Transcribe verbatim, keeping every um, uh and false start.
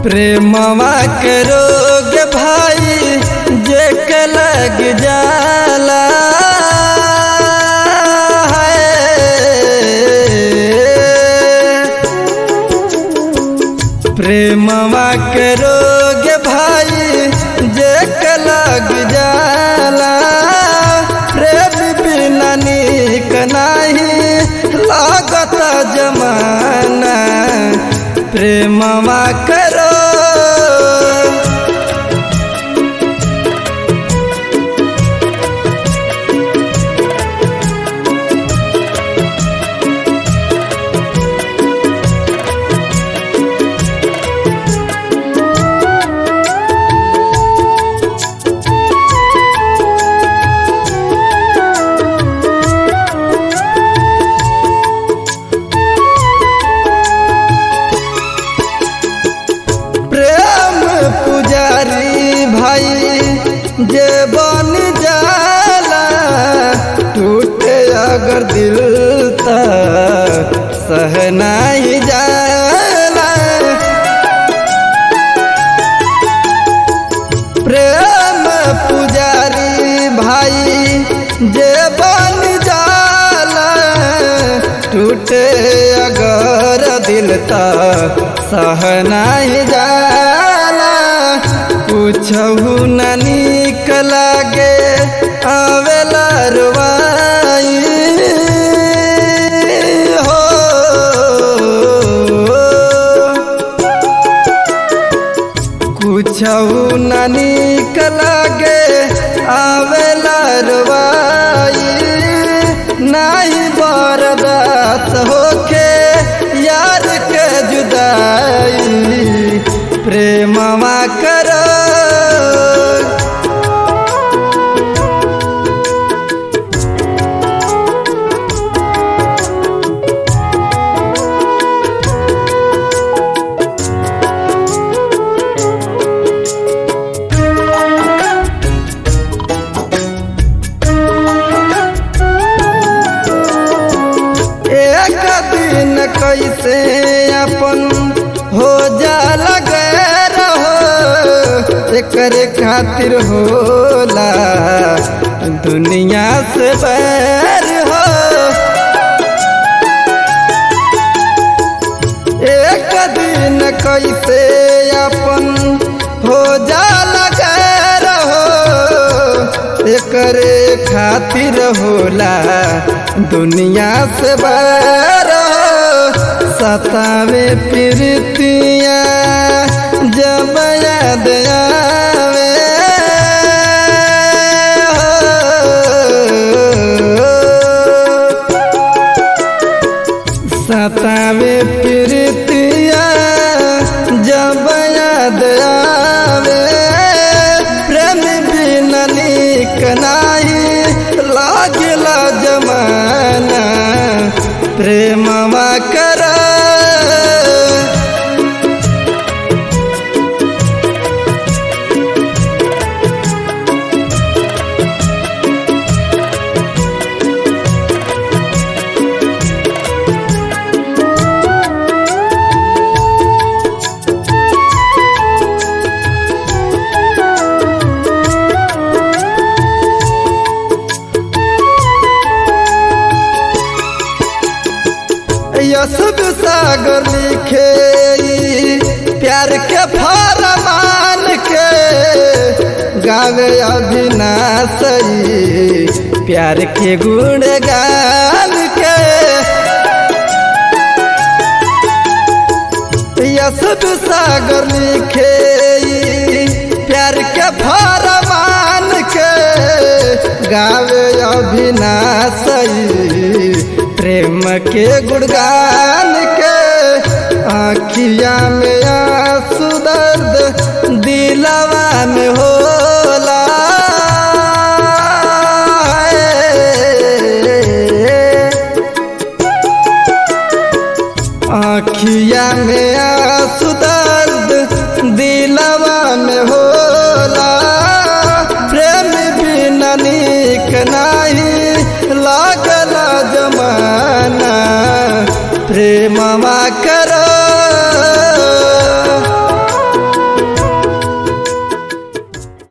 प्रेमवा के रोग भाई जे के लग जाला प्रेमवा के रोग भाई जे के लग जाला प्रेम बिना नीक नहीं लागत जमाना प्रेमवा करो जे बन जाला टूटे अगर दिल तक सह नहीं जाला प्रेम पुजारी भाई जे बन जाला टूटे अगर दिल तक सह नहीं जाला कुछहु न नीक लागे आवेला रुवाई हो कुछहु न नीक लागे आवेला रुवाई नहीं बर्दाश्त होके यार के जुदाई प्रेमवा करो एक दिन कैसे अपन हो जा लगे करे खातिर होला दुनिया से बैर हो एक दिन कैसे अपन हो जा लगे रहो करे खातिर होला दुनिया से बैर हो सतावे प्रीतिया जब याद आवे सतावे प्रीतिया जब याद आवे प्रेम बिना नीक नहीं लागला जमाना प्रेमवा करो यसब सागर लिखे प्यार के फरमान के गावे अविनाश प्यार के गुण गान के यसब सागर लिखे प्यार के फरमान के गावे अविनाश प्रेम के गुणगान के आँखिया में आंसू दर्द दिलवा में होला आँखिया में आंसू दर्द दिलवा में होला प्रेम बिना नीक नहीं लागला जमाना प्रेमवा कर